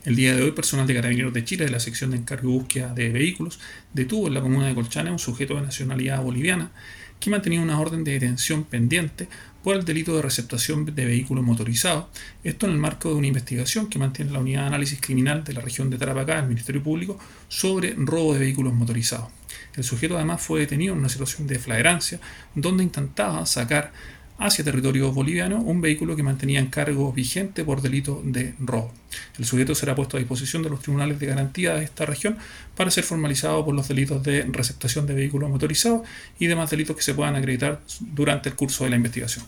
El día de hoy, personal de Carabineros de Chile de la sección de encargo y búsqueda de vehículos detuvo en la comuna de Colchane a un sujeto de nacionalidad boliviana que mantenía una orden de detención pendiente por el delito de receptación de vehículos motorizados, esto en el marco de una investigación que mantiene la Unidad de Análisis Criminal de la región de Tarapacá del Ministerio Público sobre robo de vehículos motorizados. El sujeto además fue detenido en una situación de flagrancia donde intentaba sacar hacia territorio boliviano un vehículo que mantenía en cargo vigente por delito de robo. El sujeto será puesto a disposición de los tribunales de garantía de esta región para ser formalizado por los delitos de receptación de vehículos motorizados y demás delitos que se puedan acreditar durante el curso de la investigación.